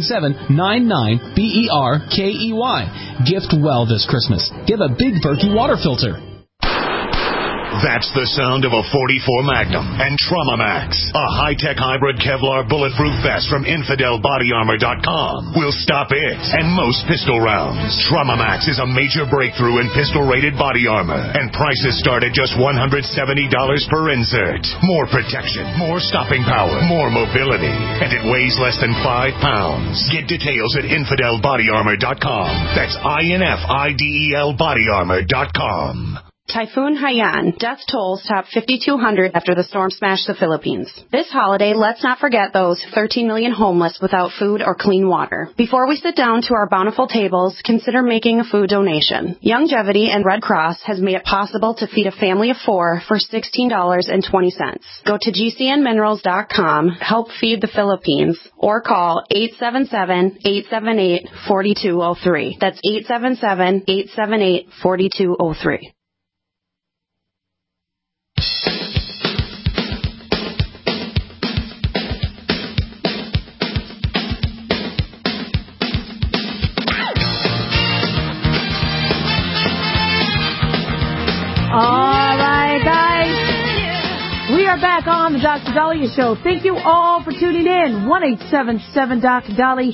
877-99-BERKEY. Gift well this Christmas. Give a Big Berkey water filter. That's the sound of a .44 Magnum and Trauma Max, a high-tech hybrid Kevlar bulletproof vest from InfidelBodyArmor.com. Will stop it and most pistol rounds. Trauma Max is a major breakthrough in pistol-rated body armor, and prices start at just $170 per insert. More protection, more stopping power, more mobility, and it weighs less than 5 pounds. Get details at InfidelBodyArmor.com. That's INFIDEL-BodyArmor.com. Typhoon Haiyan. Death tolls top 5,200 after the storm smashed the Philippines. This holiday, let's not forget those 13 million homeless without food or clean water. Before we sit down to our bountiful tables, consider making a food donation. Longevity and Red Cross has made it possible to feed a family of 4 for $16.20. Go to GCNminerals.com, help feed the Philippines, or call 877-878-4203. That's 877-878-4203. All right, guys. We are back on the Dr. Dahlia Show. Thank you all for tuning in. 1-877-Dr.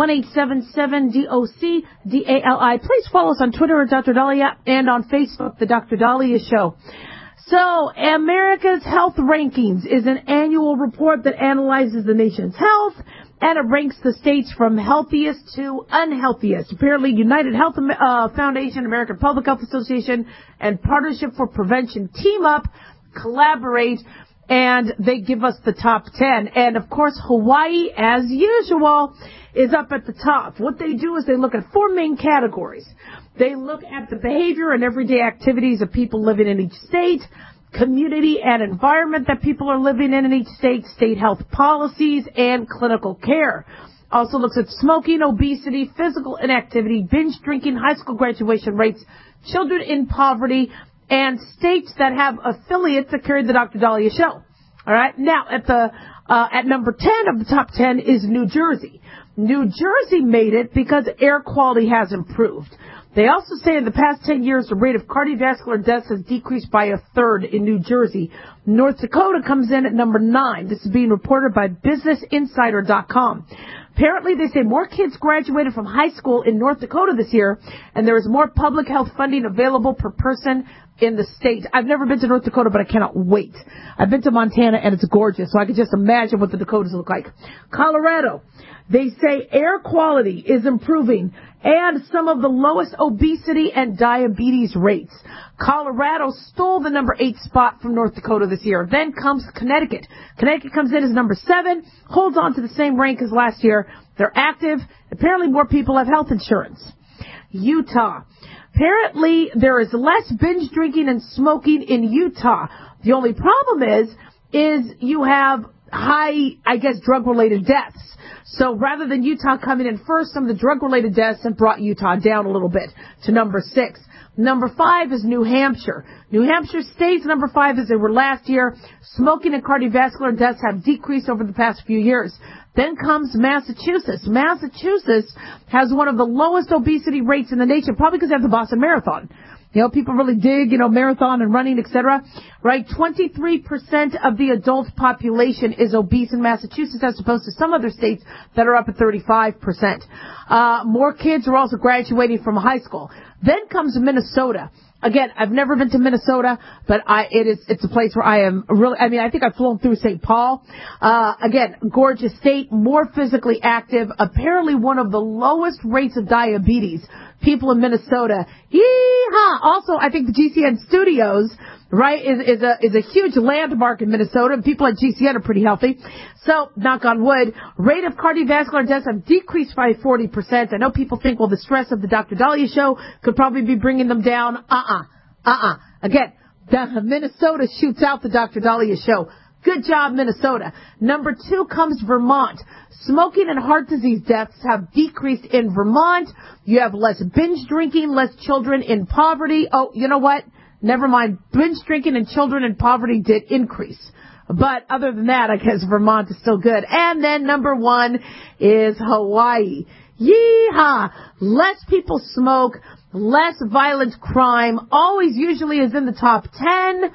1-877-DOC-DALI. Please follow us on Twitter at Dr. Dahlia and on Facebook, The Dr. Dahlia Show. So, America's Health Rankings is an annual report that analyzes the nation's health, and it ranks the states from healthiest to unhealthiest. Apparently, United Health Foundation, American Public Health Association, and Partnership for Prevention team up, collaborate, and they give us the top 10. And, of course, Hawaii, as usual, is up at the top. What they do is they look at 4 main categories. They look at the behavior and everyday activities of people living in each state, community and environment that people are living in each state, state health policies, and clinical care. Also looks at smoking, obesity, physical inactivity, binge drinking, high school graduation rates, children in poverty, and states that have affiliates that carry the Dr. Dahlia Show. All right. Now, at number 10 of the top 10 is New Jersey. New Jersey made it because air quality has improved. They also say in the past 10 years, the rate of cardiovascular deaths has decreased by 1/3 in New Jersey. North Dakota comes in at number 9. This is being reported by BusinessInsider.com. Apparently, they say more kids graduated from high school in North Dakota this year, and there is more public health funding available per person in the state. I've never been to North Dakota, but I cannot wait. I've been to Montana, and it's gorgeous, so I can just imagine what the Dakotas look like. Colorado, they say air quality is improving, and some of the lowest obesity and diabetes rates. Colorado stole the number 8 spot from North Dakota this year. Then comes Connecticut. Connecticut comes in as number 7, holds on to the same rank as last year. They're active. Apparently more people have health insurance. Utah. Apparently there is less binge drinking and smoking in Utah. The only problem is you have high, I guess, drug-related deaths. So rather than Utah coming in first, some of the drug-related deaths have brought Utah down a little bit to number 6. Number 5 is New Hampshire. New Hampshire stays number 5 as they were last year. Smoking and cardiovascular deaths have decreased over the past few years. Then comes Massachusetts. Massachusetts has one of the lowest obesity rates in the nation, probably because they have the Boston Marathon. You know, people really dig, marathon and running, etc. Right? 23% of the adult population is obese in Massachusetts as opposed to some other states that are up at 35%. More kids are also graduating from high school. Then comes Minnesota. Again, I've never been to Minnesota, but it's a place where I am really, I think I've flown through St. Paul. Again, gorgeous state, more physically active, apparently one of the lowest rates of diabetes. People in Minnesota. Yee-haw! Also, I think the GCN studios, right, is a huge landmark in Minnesota. People at GCN are pretty healthy. So, knock on wood, rate of cardiovascular deaths have decreased by 40%. I know people think, well, the stress of the Dr. Dahlia show could probably be bringing them down. Again, Minnesota shoots out the Dr. Dahlia show. Good job, Minnesota. Number 2 comes Vermont. Smoking and heart disease deaths have decreased in Vermont. You have less binge drinking, less children in poverty. Oh, you know what? Never mind. Binge drinking and children in poverty did increase. But other than that, I guess Vermont is still good. And then number 1 is Hawaii. Yeehaw! Less people smoke, less violent crime, always usually is in the top 10.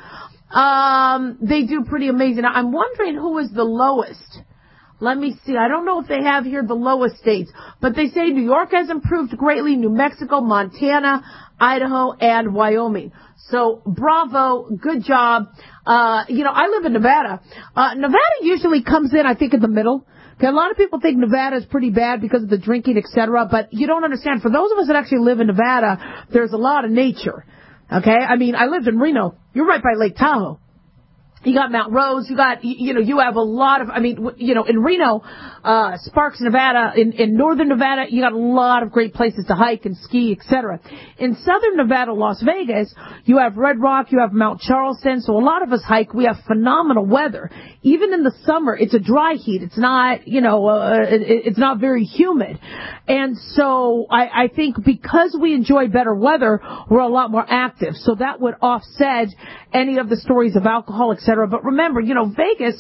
They do pretty amazing. I'm wondering who is the lowest. Let me see. I don't know if they have here the lowest states, but they say New York has improved greatly, New Mexico, Montana, Idaho, and Wyoming. So, bravo, good job. I live in Nevada. Nevada usually comes in, I think, in the middle. Okay, a lot of people think Nevada is pretty bad because of the drinking, etc., but you don't understand. For those of us that actually live in Nevada, there's a lot of nature. Okay, I lived in Reno. You're right by Lake Tahoe. You got Mount Rose. You got, you have a lot of, in Reno, Sparks, Nevada, in northern Nevada, you got a lot of great places to hike and ski, etc. In southern Nevada, Las Vegas, you have Red Rock, you have Mount Charleston, so a lot of us hike. We have phenomenal weather. Even in the summer, it's a dry heat. It's not, it's not very humid. And so I think because we enjoy better weather, we're a lot more active. So that would offset any of the stories of alcohol, etc. But remember, Vegas,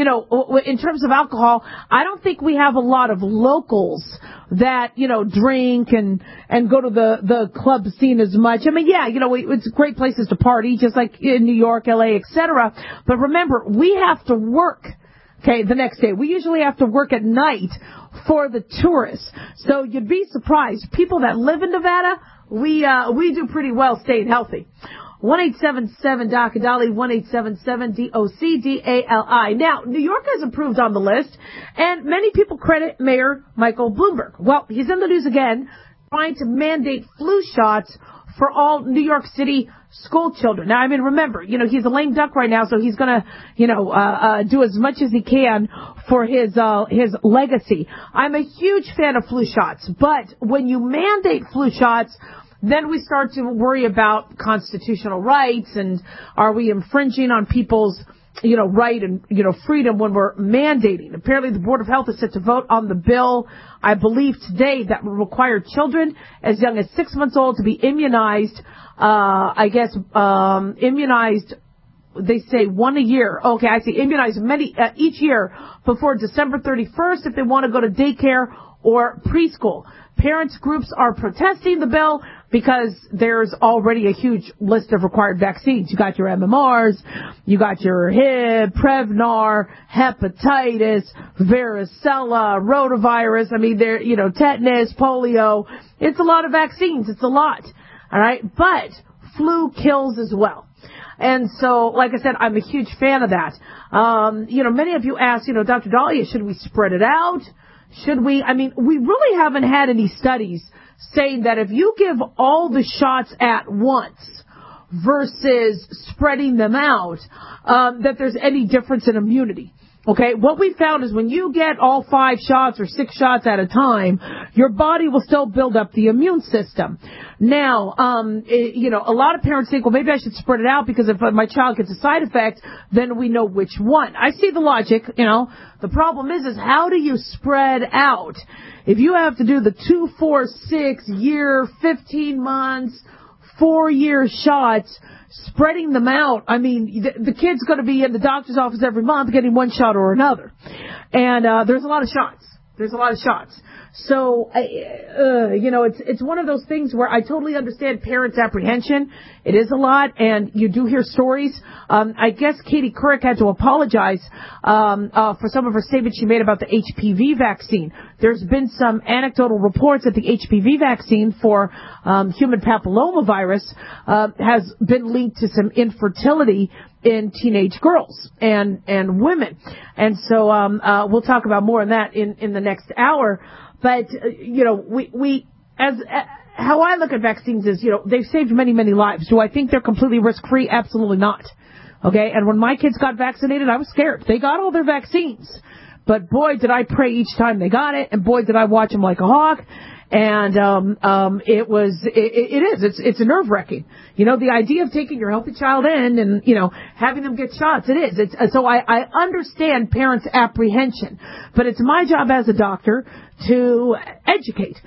in terms of alcohol, I don't think we have a lot of locals that, drink and go to the club scene as much. It's great places to party, just like in New York, LA, etc. But remember, we have to work, okay, the next day. We usually have to work at night for the tourists. So you'd be surprised. People that live in Nevada, we do pretty well staying healthy. 1-877-DOC-DALI, 1-877-DOC-DALI. Now, New York has improved on the list, and many people credit Mayor Michael Bloomberg. Well, he's in the news again, trying to mandate flu shots for all New York City school children. Now, remember, he's a lame duck right now, so he's gonna, do as much as he can for his legacy. I'm a huge fan of flu shots, but when you mandate flu shots, then we start to worry about constitutional rights and are we infringing on people's, right and, freedom when we're mandating. Apparently the Board of Health is set to vote on the bill, I believe today, that will require children as young as 6 months old to be immunized, immunized, they say 1 a year. Okay, I see, immunized each year before December 31st if they want to go to daycare or preschool. Parents groups are protesting the bill because there's already a huge list of required vaccines. You got your MMRs, you got your Hib, Prevnar, hepatitis, varicella, rotavirus. Tetanus, polio. It's a lot of vaccines. It's a lot. All right. But flu kills as well. And so, like I said, I'm a huge fan of that. Many of you ask, Dr. Dahlia, should we spread it out? Should we? We really haven't had any studies saying that if you give all the shots at once versus spreading them out, that there's any difference in immunity. Okay, what we found is when you get all 5 shots or 6 shots at a time, your body will still build up the immune system. Now, a lot of parents think, well, maybe I should spread it out because if my child gets a side effect, then we know which one. I see the logic, The problem is how do you spread out? If you have to do the 2, 4, 6 year, 15 months, 4-year shots, spreading them out, I mean, the kid's going to be in the doctor's office every month getting one shot or another. And there's a lot of shots. So, it's one of those things where I totally understand parents' apprehension. It is a lot, and you do hear stories. I guess Katie Couric had to apologize for some of her statements she made about the HPV vaccine. There's been some anecdotal reports that the HPV vaccine for human papillomavirus has been linked to some infertility in teenage girls and women. And so we'll talk about more on that in the next hour. But, how I look at vaccines is, they've saved many, many lives. Do I think they're completely risk-free? Absolutely not. Okay? And when my kids got vaccinated, I was scared. They got all their vaccines. But boy, did I pray each time they got it, and boy, did I watch them like a hawk. And it's nerve-wracking. The idea of taking your healthy child in and, having them get shots, it is. So I understand parents' apprehension. But it's my job as a doctor to educate.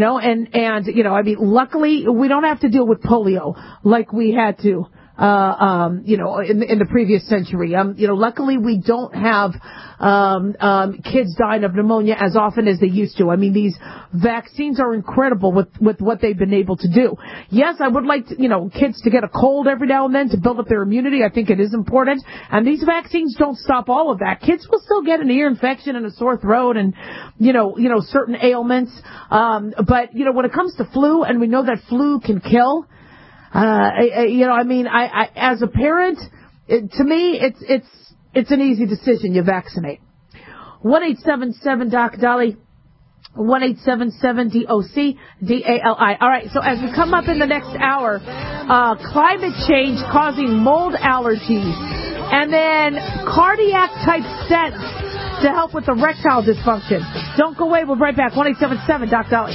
Luckily we don't have to deal with polio like we had to, in the previous century. Luckily we don't have, kids dying of pneumonia as often as they used to. I mean, these vaccines are incredible with what they've been able to do. Yes, I would like kids to get a cold every now and then to build up their immunity. I think it is important. And these vaccines don't stop all of that. Kids will still get an ear infection and a sore throat and, certain ailments. But when it comes to flu, and we know that flu can kill, I as a parent, to me, it's an easy decision. You vaccinate. 1-877-DOC-DALI. 1-877-DOC-DALI. All right, so as we come up in the next hour, climate change causing mold allergies, and then cardiac-type stents to help with erectile dysfunction. Don't go away. We'll be right back. 1-877-DOC-DALI.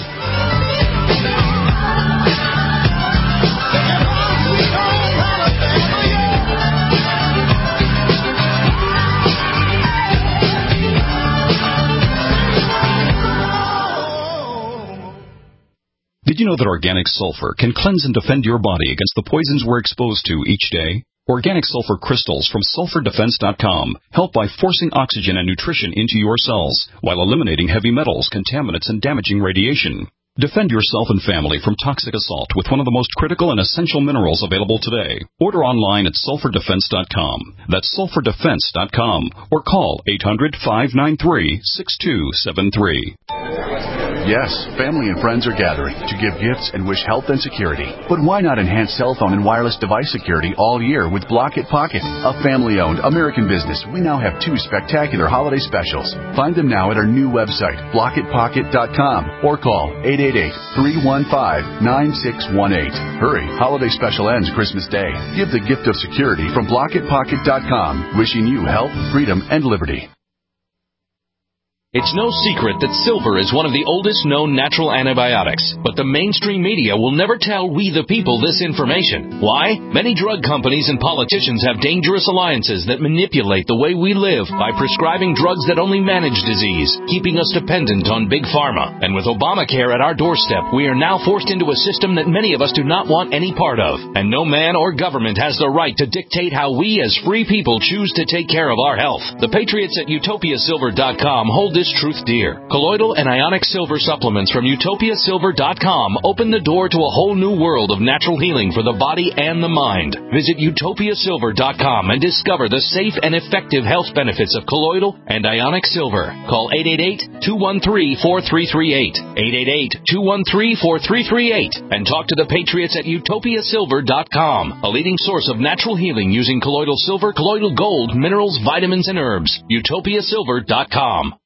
Did you know that organic sulfur can cleanse and defend your body against the poisons we're exposed to each day? Organic sulfur crystals from SulfurDefense.com help by forcing oxygen and nutrition into your cells while eliminating heavy metals, contaminants, and damaging radiation. Defend yourself and family from toxic assault with one of the most critical and essential minerals available today. Order online at SulfurDefense.com. That's SulfurDefense.com or call 800-593-6273. Yes, family and friends are gathering to give gifts and wish health and security. But why not enhance cell phone and wireless device security all year with Block-It Pocket, a family-owned American business? We now have 2 spectacular holiday specials. Find them now at our new website, blockitpocket.com, or call 888-315-9618. Hurry, holiday special ends Christmas Day. Give the gift of security from blockitpocket.com. Wishing you health, freedom, and liberty. It's no secret that silver is one of the oldest known natural antibiotics, but the mainstream media will never tell we the people this information. Why? Many drug companies and politicians have dangerous alliances that manipulate the way we live by prescribing drugs that only manage disease, keeping us dependent on big pharma. And with Obamacare at our doorstep, we are now forced into a system that many of us do not want any part of. And no man or government has the right to dictate how we as free people choose to take care of our health. The patriots at UtopiaSilver.com hold this truth dear. Colloidal and ionic silver supplements from UtopiaSilver.com open the door to a whole new world of natural healing for the body and the mind. Visit UtopiaSilver.com and discover the safe and effective health benefits of colloidal and ionic silver. Call 888-213-4338. 888-213-4338. And talk to the patriots at UtopiaSilver.com, a leading source of natural healing using colloidal silver, colloidal gold, minerals, vitamins, and herbs. UtopiaSilver.com.